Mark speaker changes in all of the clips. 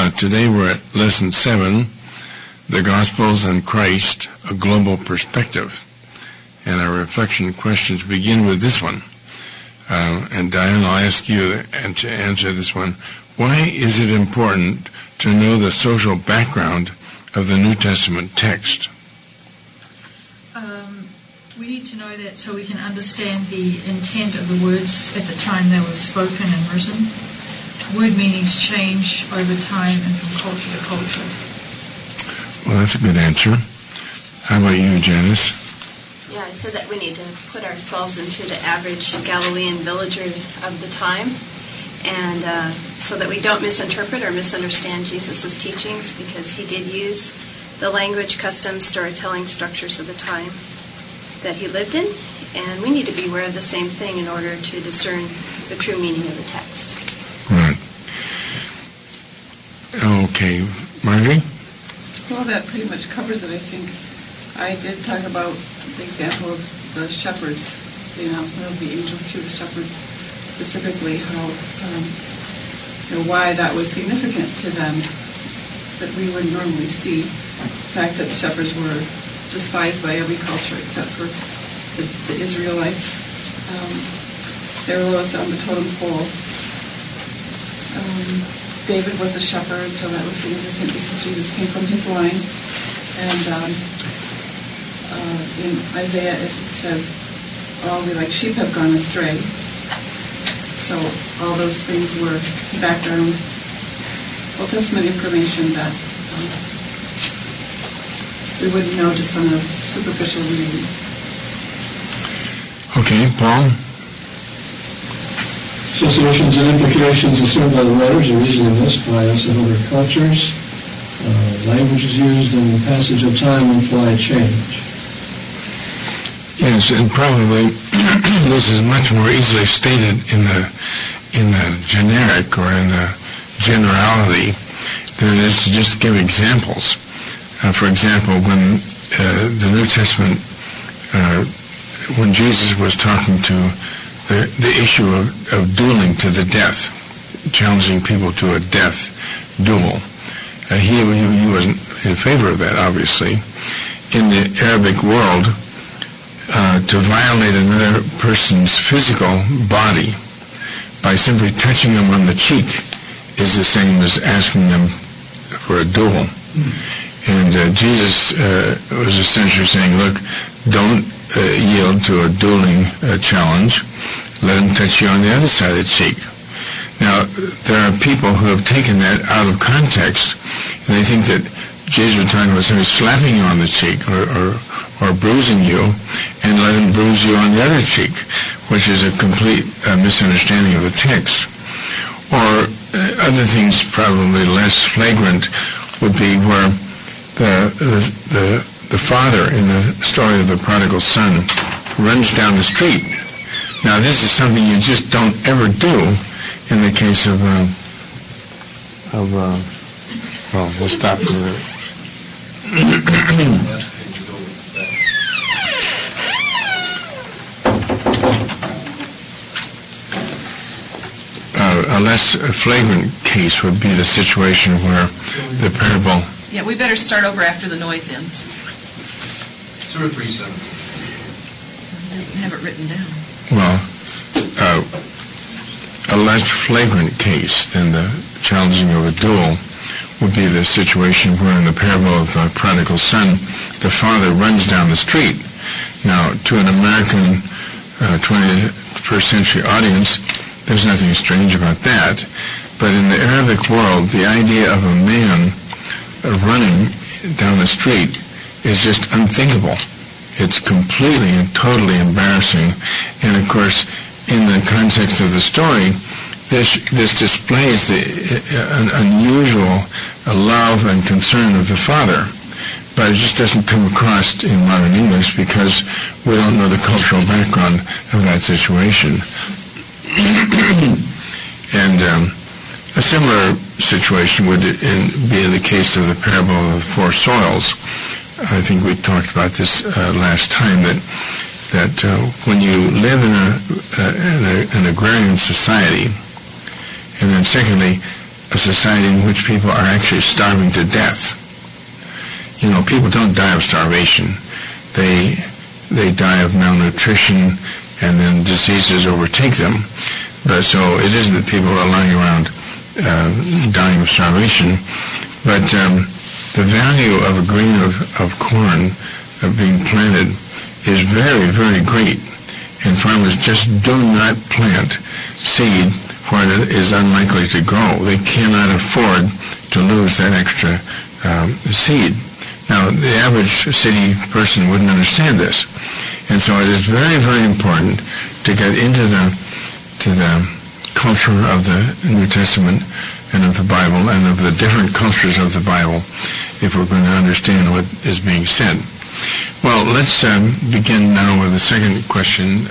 Speaker 1: Today we're at Lesson 7, The Gospels and Christ, a Global Perspective. And our reflection questions begin with this one. And Diane, I'll ask you to answer this one. Why is it important to know the social background of the New Testament text?
Speaker 2: We need to know that so we can understand the intent of the words at the time they were spoken and written. Word meanings change over time and from culture to culture.
Speaker 1: Well, that's a good answer. How about you, Janice?
Speaker 3: Yeah, I said that we need to put ourselves into the average Galilean villager of the time, and so that we don't misinterpret or misunderstand Jesus' teachings, because he did use the language, customs, storytelling structures of the time that he lived in, and we need to be aware of the same thing in order to discern the true meaning of the text.
Speaker 1: Right. Okay. Marjorie?
Speaker 4: Well, that pretty much covers it, I think. I did talk about the example of the shepherds, the announcement of the angels to the shepherds, specifically how, why that was significant to them that we would normally see. The fact that the shepherds were despised by every culture except for the Israelites. They were lowest on the totem pole. David was a shepherd, so that was significant because Jesus came from his line. And in Isaiah it says, all we like sheep have gone astray. So all those things were background Old Testament information that we wouldn't know just on a superficial reading.
Speaker 1: Okay, Paul?
Speaker 5: Associations and implications assumed by the writers are easily missed by us in other cultures. Language is used in the passage of time and fly change.
Speaker 1: Yes, and probably this is much more easily stated in the generic or in the generality than it is to just give examples. For example, when the New Testament, when Jesus was talking to the issue of dueling to the death, challenging people to a death duel, he wasn't in favor of that, obviously. In the Arabic world, to violate another person's physical body by simply touching them on the cheek is the same as asking them for a duel. And Jesus was essentially saying, look, don't yield to a dueling challenge. Let him touch you on the other side of the cheek. Now, there are people who have taken that out of context, and they think that Jesus was talking about somebody slapping you on the cheek or bruising you, and let him bruise you on the other cheek, which is a complete misunderstanding of the text. Or other things probably less flagrant would be where the father in the story of the prodigal son runs down the street. Now, this is something you just don't ever do in the case of well, we'll stop for that. A less flagrant case would be the situation where the parable...
Speaker 6: Yeah, we better start over after the noise ends.
Speaker 7: 037.
Speaker 6: He doesn't have it written down.
Speaker 1: Well, a less flagrant case than the challenging of a duel would be the situation where in the parable of the prodigal son, the father runs down the street. Now, to an American 21st century audience, there's nothing strange about that. But in the Arabic world, the idea of a man running down the street is just unthinkable. It's completely and totally embarrassing. And of course, in the context of the story, this displays an unusual love and concern of the father. But it just doesn't come across in modern English because we don't know the cultural background of that situation. And a similar situation would be in the case of the parable of the four soils. I think we talked about this last time, that when you live in an agrarian society, and then secondly, a society in which people are actually starving to death. You know, people don't die of starvation. They die of malnutrition, and then diseases overtake them. But so it isn't that people are lying around dying of starvation, but the value of a grain of corn being planted is very, very great. And farmers just do not plant seed where it is unlikely to grow. They cannot afford to lose that extra seed. Now, the average city person wouldn't understand this. And so it is very, very important to get into the culture of the New Testament and of the Bible and of the different cultures of the Bible if we're going to understand what is being said. Well, let's begin now with the second question.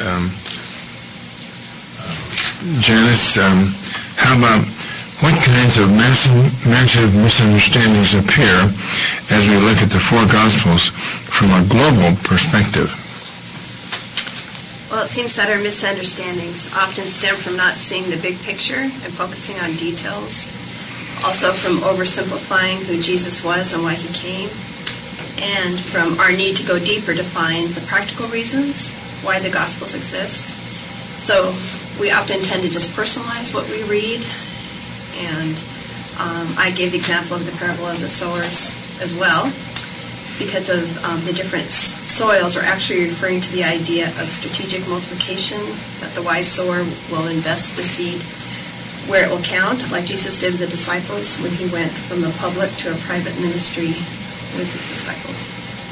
Speaker 1: Janice, how about what kinds of massive misunderstandings appear as we look at the four Gospels from a global perspective?
Speaker 3: Well, it seems that our misunderstandings often stem from not seeing the big picture and focusing on details, also from oversimplifying who Jesus was and why he came, and from our need to go deeper to find the practical reasons why the Gospels exist. So we often tend to just personalize what we read, and I gave the example of the parable of the sowers as well, because of the different soils are actually referring to the idea of strategic multiplication, that the wise sower will invest the seed where it will count, like Jesus did with the disciples when he went from the public to a private ministry with his disciples.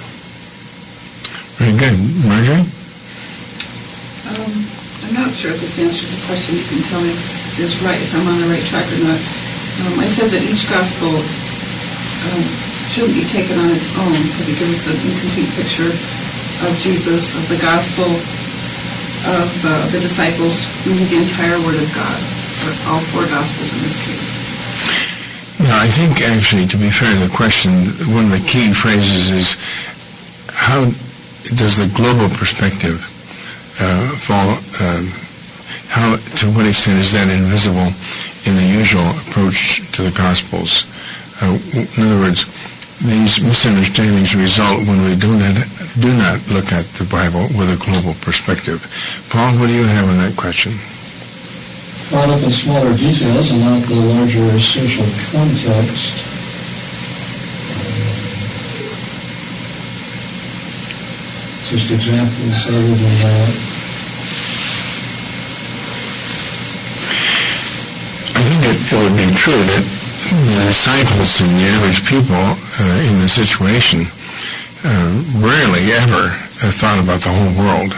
Speaker 1: Very good. Marjorie?
Speaker 4: I'm not sure if this answers the question. You can tell me if this is right, if I'm on the right track or not. I said that each gospel shouldn't be taken on its own because it gives the incomplete picture of Jesus, of the gospel, of the disciples. We need the entire Word of God, or all four gospels in this case.
Speaker 1: No, I think actually, to be fair to the question, one of the key phrases is how does the global perspective fall, to what extent is that invisible in the usual approach to the Gospels? In other words, these misunderstandings result when we do not look at the Bible with a global perspective. Paul, what do you have on that question?
Speaker 5: Caught up in smaller details and not the larger social context. Just examples other than that.
Speaker 1: I think it would be true that the disciples and the average people in the situation rarely ever thought about the whole world.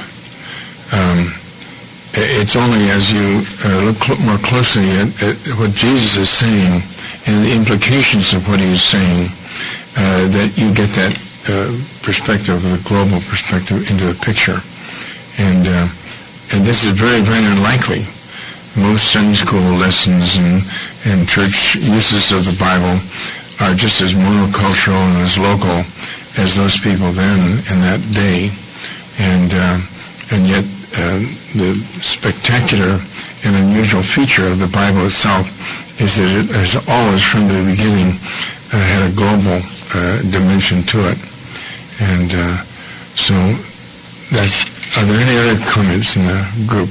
Speaker 1: It's only as you look more closely at what Jesus is saying and the implications of what he is saying that you get that perspective, the global perspective, into the picture. And this is very, very unlikely. Most Sunday school lessons and church uses of the Bible are just as monocultural and as local as those people then in that day. And yet the spectacular and unusual feature of the Bible itself is that it has always from the beginning had a global dimension to it. And so that's, are there any other comments in the group?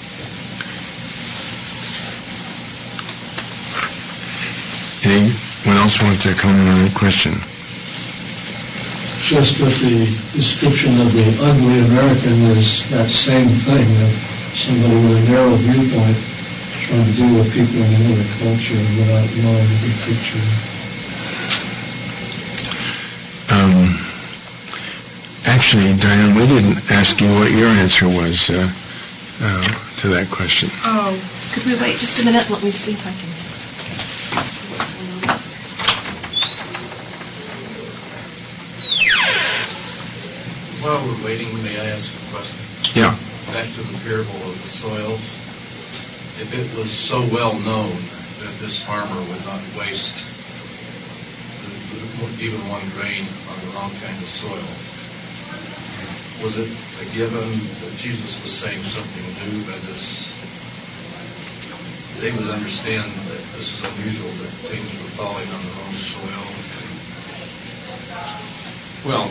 Speaker 1: Anyone else want to comment on the question?
Speaker 5: Just with the description of the ugly American is that same thing, of somebody with a narrow viewpoint trying to deal with people in another culture without knowing the big picture.
Speaker 1: Actually, Diane, we didn't ask you what your answer was to that question.
Speaker 6: Oh, could we wait just a minute? Let me see if I can.
Speaker 7: While we're waiting, may I ask a question?
Speaker 1: Yeah.
Speaker 7: Back to the parable of the soils. If it was so well known that this farmer would not waste even one grain on the wrong kind of soil, was it a given that Jesus was saying something new by this? They would understand that this is unusual that things were falling on the wrong soil.
Speaker 1: Well,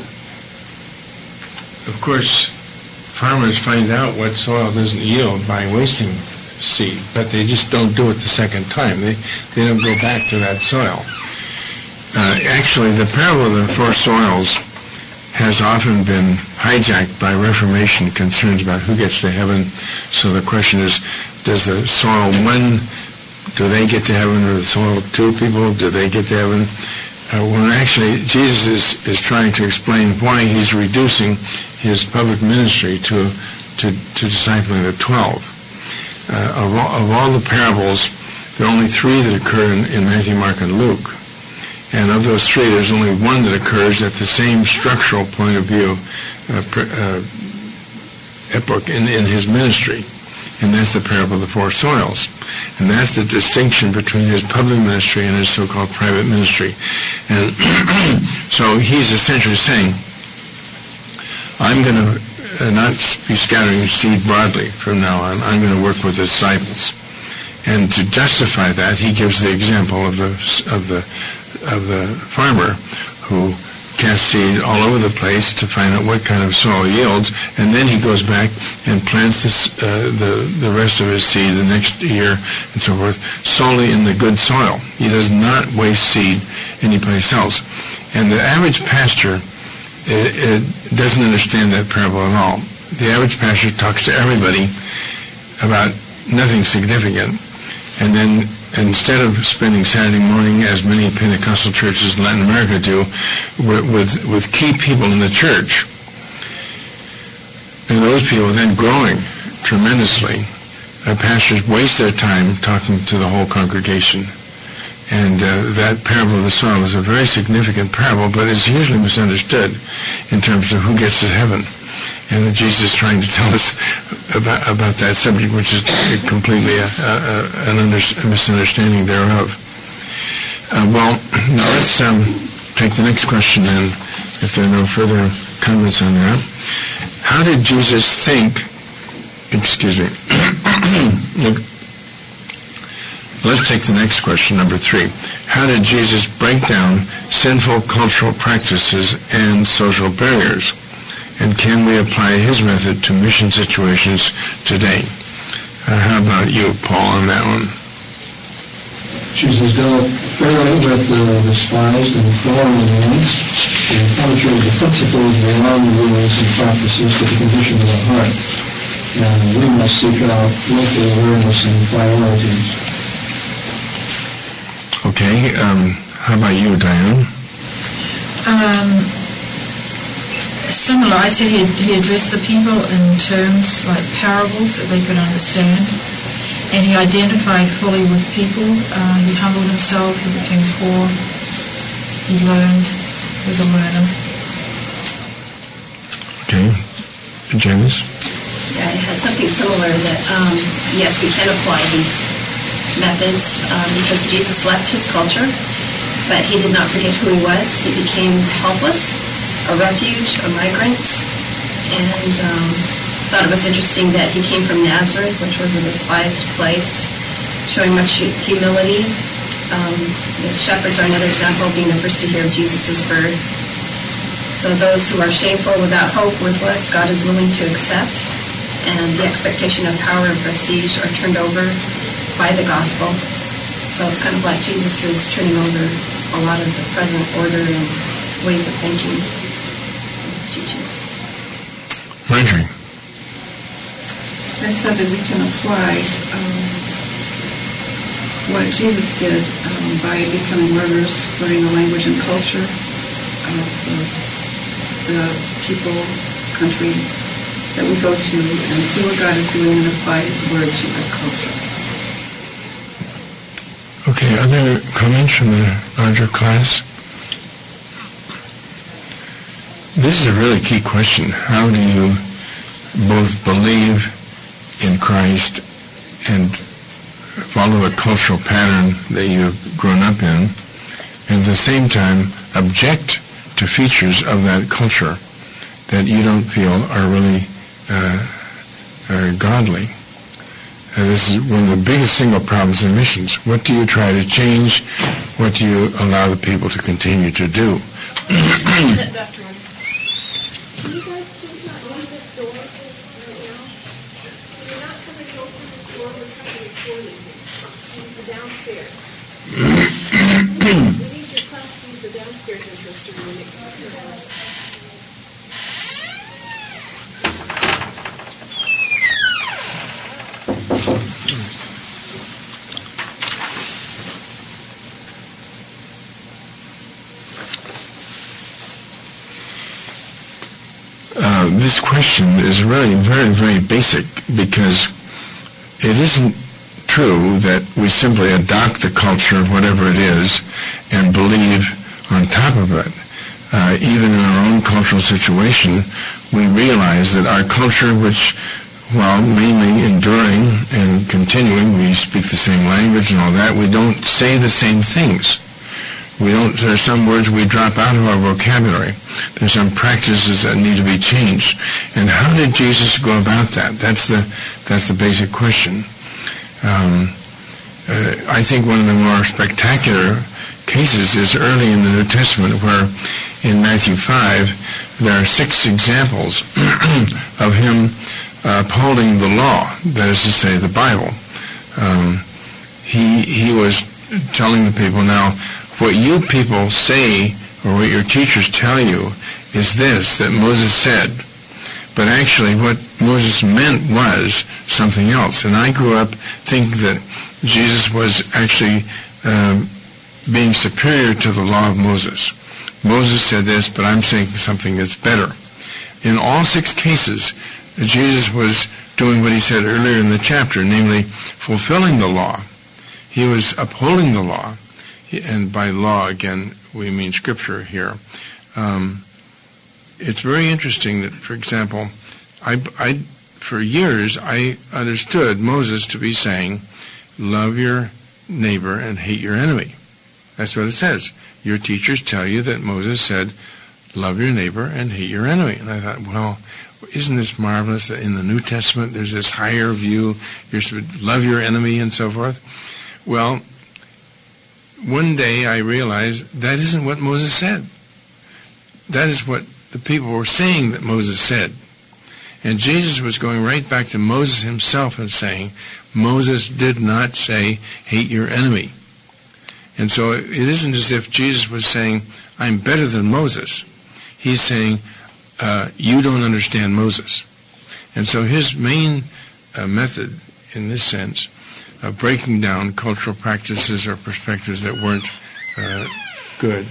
Speaker 1: of course, farmers find out what soil doesn't yield by wasting seed, but they just don't do it the second time. They don't go back to that soil. Actually, the parable of the four soils has often been hijacked by Reformation concerns about who gets to heaven. So the question is, does the soil one, do they get to heaven, or the soil two people, do they get to heaven? When actually Jesus is trying to explain why he's reducing his public ministry to discipling the 12. Of all the parables, there are only three that occur in Matthew, Mark, and Luke. And of those three, there's only one that occurs at the same structural point of view epoch in his ministry. And that's the parable of the four soils. And that's the distinction between his public ministry and his so-called private ministry. And so he's essentially saying, I'm going to not be scattering seed broadly from now on. I'm going to work with the disciples. And to justify that, he gives the example of the farmer who casts seed all over the place to find out what kind of soil yields, and then he goes back and plants the rest of his seed the next year and so forth solely in the good soil. He does not waste seed anyplace else. And the average pastor it doesn't understand that parable at all. The average pastor talks to everybody about nothing significant, and then instead of spending Saturday morning, as many Pentecostal churches in Latin America do, with key people in the church, and those people then growing tremendously, pastors waste their time talking to the whole congregation. And that parable of the soil is a very significant parable, but it's usually misunderstood in terms of who gets to heaven. And Jesus is trying to tell us about that subject, which is completely a misunderstanding thereof. Well, now let's take the next question then, if there are no further comments on that. How did Jesus think, let's take the next question, number 3. How did Jesus break down sinful cultural practices and social barriers? And can we apply his method to mission situations today? How about you, Paul, on that one?
Speaker 5: Jesus dealt fairly with the despised and fallen ones, and penetrated the principles beyond the rules and practices to the condition of the heart. And we must seek out local awareness and priorities.
Speaker 1: Okay, how about you, Diane?
Speaker 2: Similar. I said he addressed the people in terms like parables that they could understand, and he identified fully with people. He humbled himself, he became poor, he learned, was a learner.
Speaker 1: Okay. Janice?
Speaker 3: Yeah, I had something similar that, yes, we can apply these methods because Jesus left his culture, but he did not forget who he was. He became helpless, a refuge, a migrant, and thought it was interesting that he came from Nazareth, which was a despised place, showing much humility. The shepherds are another example of being the first to hear of Jesus' birth. So those who are shameful, without hope, worthless, God is willing to accept, and the expectation of power and prestige are turned over by the gospel. So it's kind of like Jesus is turning over a lot of the present order and ways of thinking in his teachings.
Speaker 1: Marjorie?
Speaker 4: I said that we can apply what Jesus did by becoming learners, learning the language and culture of the people, country that we go to, and see what God is doing and apply his word to that culture.
Speaker 1: Okay, other comments from the larger class? This is a really key question. How do you both believe in Christ and follow a cultural pattern that you've grown up in, and at the same time object to features of that culture that you don't feel are really are godly? This is one of the biggest single problems in missions. What do you try to change? What do you allow the people to continue to do?
Speaker 6: Dr. Can you guys please not use this door right now? You're not coming to open this door, we're trying to record it. Use the downstairs. We need your class to use the downstairs entrance to the next material.
Speaker 1: This question is really very, very basic, because it isn't true that we simply adopt the culture, whatever it is, and believe on top of it. Even in our own cultural situation, we realize that our culture, which, while mainly enduring and continuing, we speak the same language and all that, we don't say the same things. There are some words we drop out of our vocabulary. There's some practices that need to be changed. And how did Jesus go about that? That's the basic question. I think one of the more spectacular cases is early in the New Testament, where in Matthew 5 there are 6 examples of him upholding the law, that is to say, the Bible. He was telling the people, now, what you people say, or what your teachers tell you, is this, that Moses said. But actually what Moses meant was something else. And I grew up thinking that Jesus was actually being superior to the law of Moses. Moses said this, but I'm saying something that's better. In all 6 cases, Jesus was doing what he said earlier in the chapter, namely fulfilling the law. He was upholding the law. And by law, again, we mean Scripture here. It's very interesting that, for example, for years I understood Moses to be saying, love your neighbor and hate your enemy. That's what it says. Your teachers tell you that Moses said, love your neighbor and hate your enemy. And I thought, well, isn't this marvelous that in the New Testament there's this higher view, you're supposed to love your enemy and so forth? Well, one day I realized that isn't what Moses said. That is what the people were saying that Moses said. And Jesus was going right back to Moses himself and saying, Moses did not say, hate your enemy. And so it isn't as if Jesus was saying, I'm better than Moses. He's saying, you don't understand Moses. And so his main method, in this sense, of breaking down cultural practices or perspectives that weren't good,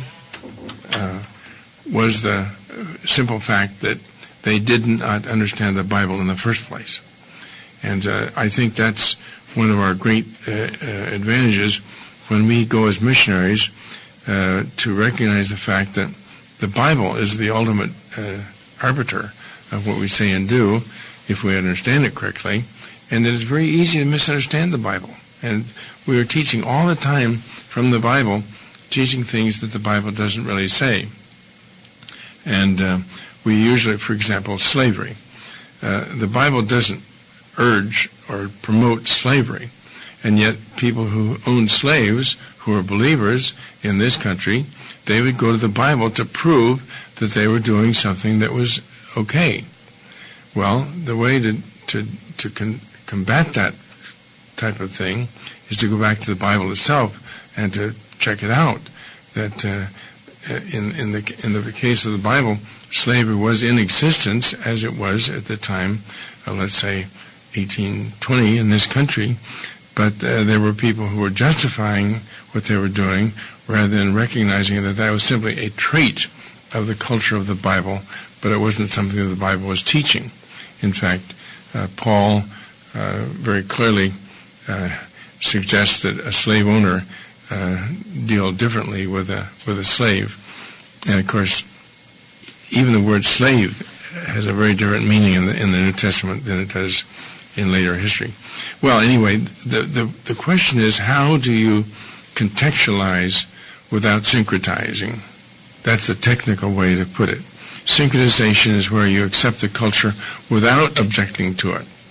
Speaker 1: was the simple fact that they did not understand the Bible in the first place. And I think that's one of our great advantages when we go as missionaries, to recognize the fact that the Bible is the ultimate arbiter of what we say and do, if we understand it correctly, and that it's very easy to misunderstand the Bible. And we are teaching all the time from the Bible, teaching things that the Bible doesn't really say. And we usually, for example, slavery. The Bible doesn't urge or promote slavery, and yet people who own slaves, who are believers in this country, they would go to the Bible to prove that they were doing something that was okay. Well, the way to combat that type of thing is to go back to the Bible itself and to check it out. That in the case of the Bible, slavery was in existence as it was at the time, let's say 1820 in this country, but there were people who were justifying what they were doing rather than recognizing that that was simply a trait of the culture of the Bible, but it wasn't something that the Bible was teaching. In fact, Paul very clearly suggests that a slave owner deal differently with a slave. And of course, even the word slave has a very different meaning in the New Testament than it does in later history. Well, anyway, the question is, how do you contextualize without syncretizing? That's the technical way to put it. Syncretization is where you accept the culture without objecting to it.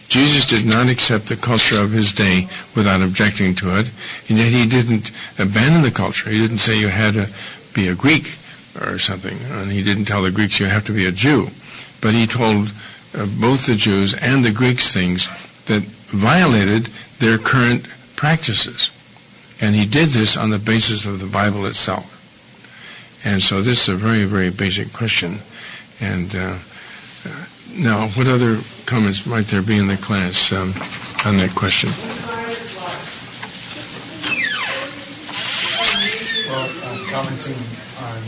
Speaker 1: Jesus did not accept the culture of his day without objecting to it, and yet he didn't abandon the culture. He didn't say you had to be a Greek or something, and he didn't tell the Greeks you have to be a Jew. But he told both the Jews and the Greeks things that violated their current practices. And he did this on the basis of the Bible itself. And so this is a very, very basic question. And now, what other comments might there be in the class on that question?
Speaker 8: Well, commenting on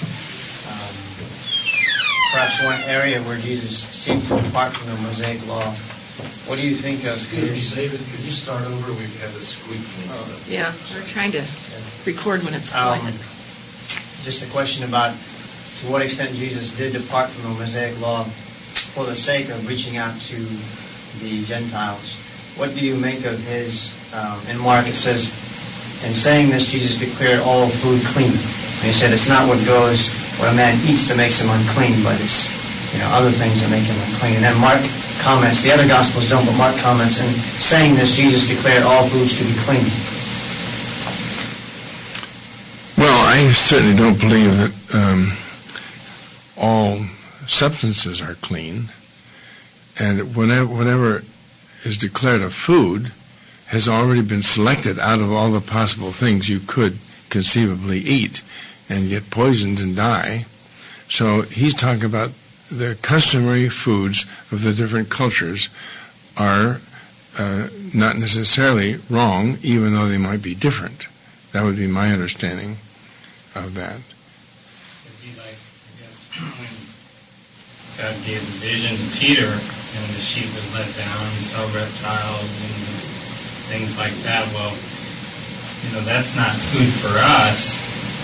Speaker 8: perhaps one area where Jesus seemed to depart from the Mosaic law. What do you think of his...
Speaker 7: David, could you start over? We've had a squeak and stuff.
Speaker 2: Yeah, we're trying to record when it's quiet.
Speaker 8: Just a question about to what extent Jesus did depart from the Mosaic law for the sake of reaching out to the Gentiles. What do you make of his, in Mark it says, in saying this, Jesus declared all food clean. And he said it's not what a man eats that makes him unclean, but it's other things that make him unclean. And then Mark comments, the other Gospels don't, but Mark comments, in saying this, Jesus declared all foods to be clean.
Speaker 1: Well, I certainly don't believe that all substances are clean, and whatever is declared a food has already been selected out of all the possible things you could conceivably eat and get poisoned and die. So he's talking about the customary foods of the different cultures are not necessarily wrong, even though they might be different. That would be my understanding of that.
Speaker 9: It'd be like, I guess, when God gave the vision to Peter, and the sheep was let down, he saw reptiles and things like that. Well, that's not food for us.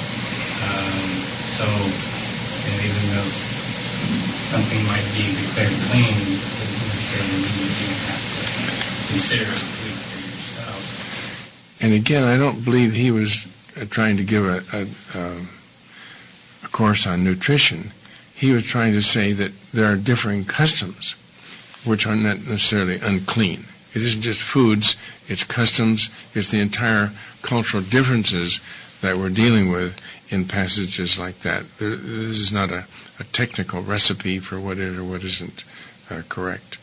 Speaker 9: So, even though something might be declared clean, it doesn't necessarily mean that you have to consider it food for yourself.
Speaker 1: And again, I don't believe he was trying to give a course on nutrition. He was trying to say that there are differing customs which are not necessarily unclean. It isn't just foods, it's customs, it's the entire cultural differences that we're dealing with in passages like that. This is not a technical recipe for what is or what isn't correct.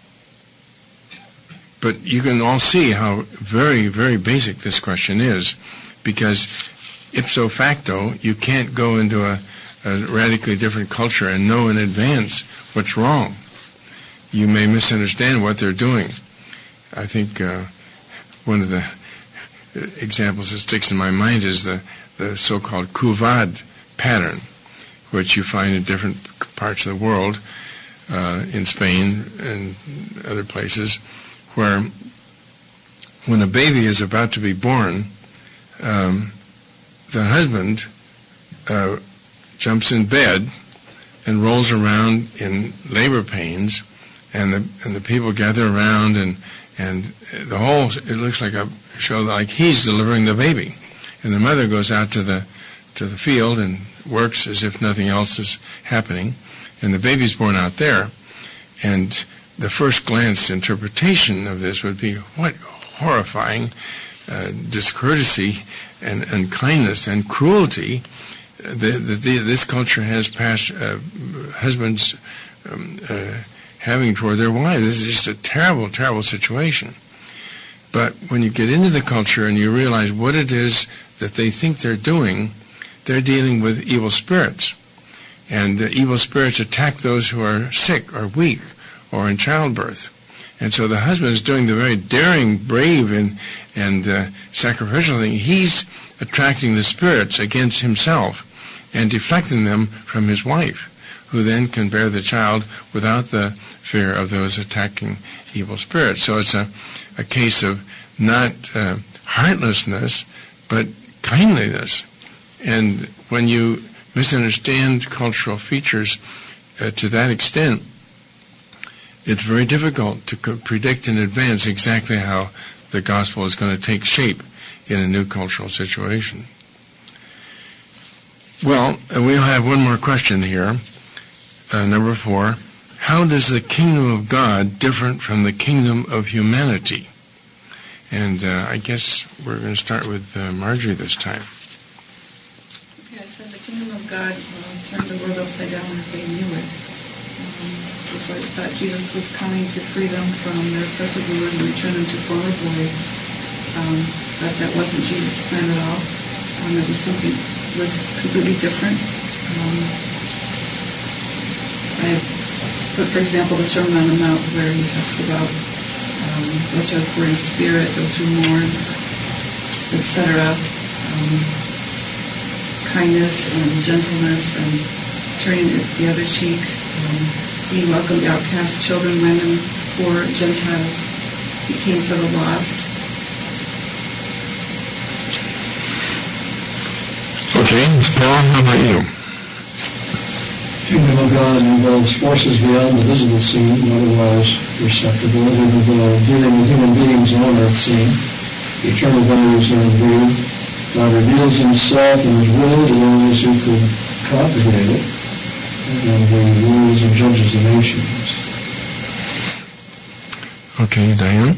Speaker 1: But you can all see how very, very basic this question is, because ipso facto, you can't go into a radically different culture and know in advance what's wrong. You may misunderstand what they're doing. I think one of the examples that sticks in my mind is the so-called Kuvad pattern, which you find in different parts of the world, in Spain and other places, where when a baby is about to be born, the husband jumps in bed and rolls around in labor pains, and the people gather around, and the whole, it looks like a show like he's delivering the baby, and the mother goes out to the field and works as if nothing else is happening, and the baby's born out there. And the first glance interpretation of this would be, what horrifying discourtesy and unkindness and cruelty this culture has passed husbands having toward their wives. This is just a terrible, terrible situation. But when you get into the culture and you realize what it is that they think they're doing, they're dealing with evil spirits. And evil spirits attack those who are sick or weak or in childbirth. And so the husband is doing the very daring, brave, and sacrificial thing. He's attracting the spirits against himself and deflecting them from his wife, who then can bear the child without the fear of those attacking evil spirits. So it's a case of not heartlessness, but kindliness. And when you misunderstand cultural features to that extent, it's very difficult to predict in advance exactly how the gospel is going to take shape in a new cultural situation. Well, we'll have one more question here. Number 4. how does the kingdom of God different from the kingdom of humanity? And I guess we're going to start with Marjorie this time.
Speaker 4: Okay, so the kingdom of God turned the world upside down as they knew it. That's why it's thought Jesus was coming to free them from their oppressive rulers and return them to former glory. But that wasn't Jesus' plan at all. It was something that was completely different. I put, for example, the Sermon on the Mount, where he talks about those who are poor in spirit, those who mourn, etc. Kindness and gentleness and turning the other cheek, being welcomed, outcasts, children, women, poor, Gentiles. He came for the lost.
Speaker 1: Okay, Paul, how about you?
Speaker 5: Kingdom of God involves forces beyond the visible scene, otherwise perceptible. It involves dealing with human beings on that scene. Eternal values are in view. God reveals himself and his will to those who could propagate it, and he rules and judges the nations.
Speaker 1: Okay, Diane?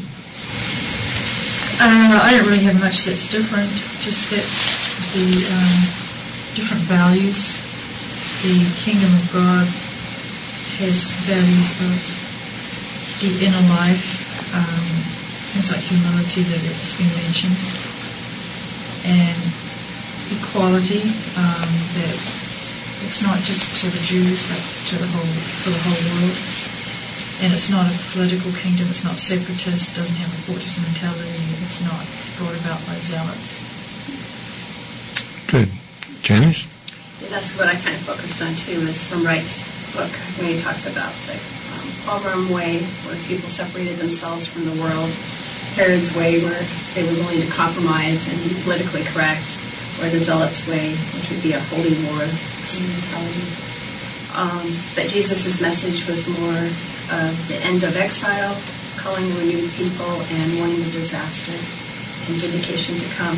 Speaker 2: I don't really have much that's different, just that the different values. The kingdom of God has values of the inner life, things like humility that has been mentioned, and equality, that it's not just to the Jews but for the whole world. And it's not a political kingdom, it's not separatist, doesn't have a fortress mentality, it's not brought about by zealots.
Speaker 1: Good. Janice?
Speaker 3: That's what I kind of focused on, too, is from Wright's book, when he talks about the Paul-Rome way, where people separated themselves from the world, Herod's way, where they were willing to compromise and be politically correct, or the Zealots' way, which would be a holy war mentality. But Jesus' message was more of the end of exile, calling the renewed people, and warning of disaster and vindication to come.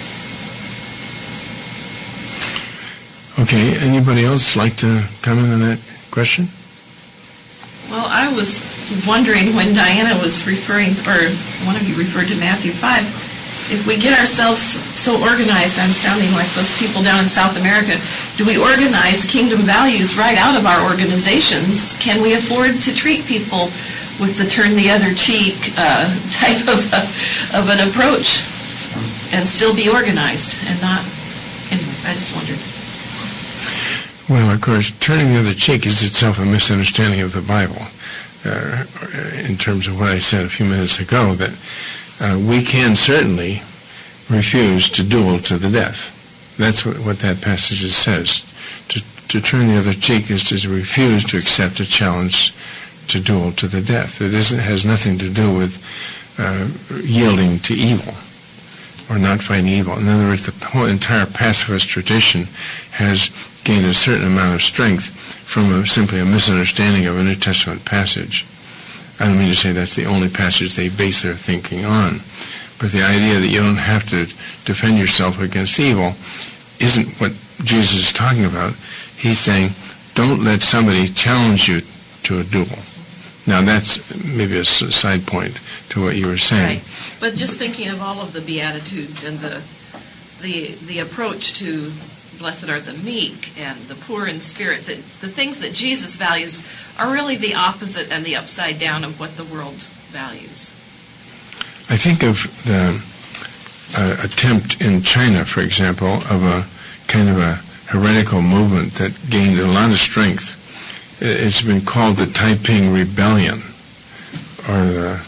Speaker 1: Okay, anybody else like to comment on that question?
Speaker 10: Well, I was wondering when Diana was referring, or one of you referred to Matthew 5, if we get ourselves so organized, I'm sounding like those people down in South America, do we organize kingdom values right out of our organizations? Can we afford to treat people with the turn the other cheek type of an approach and still be organized and not, anyway, I just wondered.
Speaker 1: Well, of course, turning the other cheek is itself a misunderstanding of the Bible, in terms of what I said a few minutes ago, that we can certainly refuse to duel to the death. That's what that passage says. To turn the other cheek is to refuse to accept a challenge to duel to the death. It has nothing to do with yielding to evil or not fighting evil. In other words, the whole entire pacifist tradition has gained a certain amount of strength from simply a misunderstanding of a New Testament passage. I don't mean to say that's the only passage they base their thinking on, but the idea that you don't have to defend yourself against evil isn't what Jesus is talking about. He's saying, don't let somebody challenge you to a duel. Now that's maybe a side point to what you were saying.
Speaker 10: Right. But just thinking of all of the Beatitudes and the approach to blessed are the meek and the poor in spirit, the things that Jesus values are really the opposite and the upside down of what the world values.
Speaker 1: I think of the attempt in China, for example, of a kind of a heretical movement that gained a lot of strength. It's been called the Taiping Rebellion, or the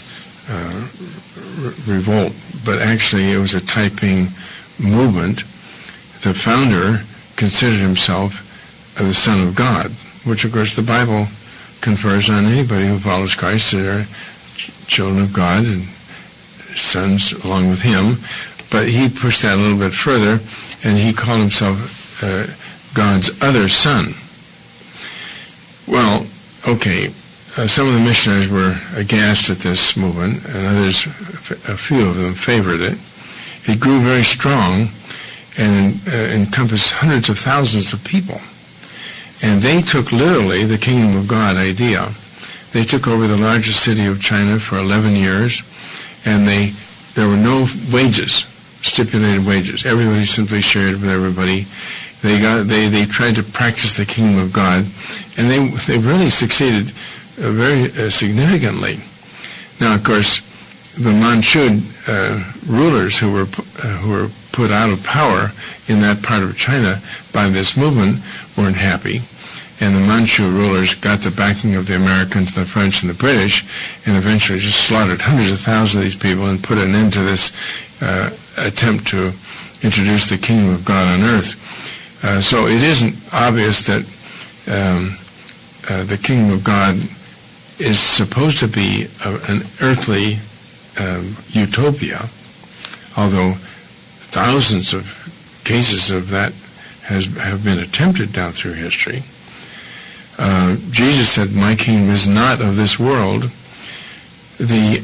Speaker 1: revolt, but actually it was a Taiping movement. The founder considered himself the Son of God, which of course the Bible confers on anybody who follows Christ. They're children of God and sons along with him. But he pushed that a little bit further, and he called himself God's other son. Well, okay, some of the missionaries were aghast at this movement, and others, a few of them, favored it. It grew very strong and encompassed hundreds of thousands of people. And they took literally the kingdom of God idea They took over the largest city of China for 11 years, and there were no wages, stipulated wages. Everybody simply shared with everybody. They tried to practice the kingdom of God, and they really succeeded very significantly. Now, of course, the Manchu rulers who were put out of power in that part of China by this movement weren't happy. And the Manchu rulers got the backing of the Americans, the French, and the British, and eventually just slaughtered hundreds of thousands of these people and put an end to this attempt to introduce the kingdom of God on earth. So it isn't obvious that the kingdom of God is supposed to be an earthly utopia, although thousands of cases of that have been attempted down through history. Jesus said, "My kingdom is not of this world." The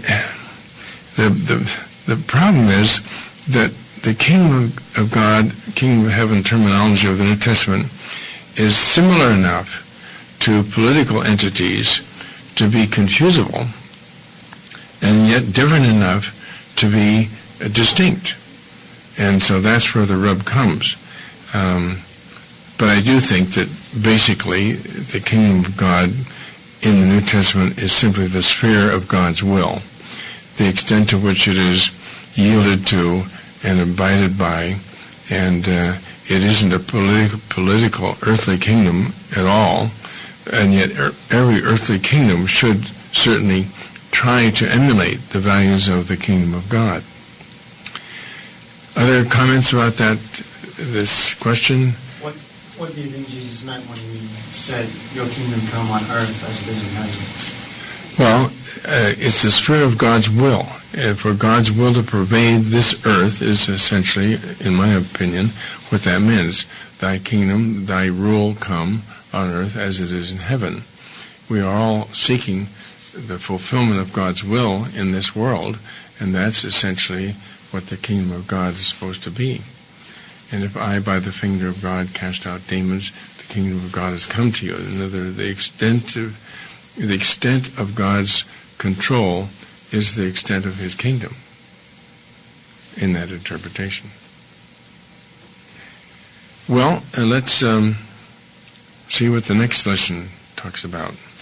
Speaker 1: problem is that the kingdom of God, kingdom of heaven terminology of the New Testament is similar enough to political entities to be confusable, and yet different enough to be distinct. And so that's where the rub comes. But I do think that basically the kingdom of God in the New Testament is simply the sphere of God's will, the extent to which it is yielded to and abided by, and it isn't a political earthly kingdom at all, and yet every earthly kingdom should certainly try to emulate the values of the kingdom of God. Other comments about this question?
Speaker 8: What do you think Jesus meant when he said, "Your kingdom come on earth as it is in heaven"?
Speaker 1: Well, it's the sphere of God's will. For God's will to pervade this earth is essentially, in my opinion, what that means. Thy kingdom, thy rule come on earth as it is in heaven. We are all seeking the fulfillment of God's will in this world, and that's essentially what the kingdom of God is supposed to be. And if I, by the finger of God, cast out demons, the kingdom of God has come to you. In other words, the extent of God's control is the extent of his kingdom in that interpretation. Well, let's see what the next lesson talks about.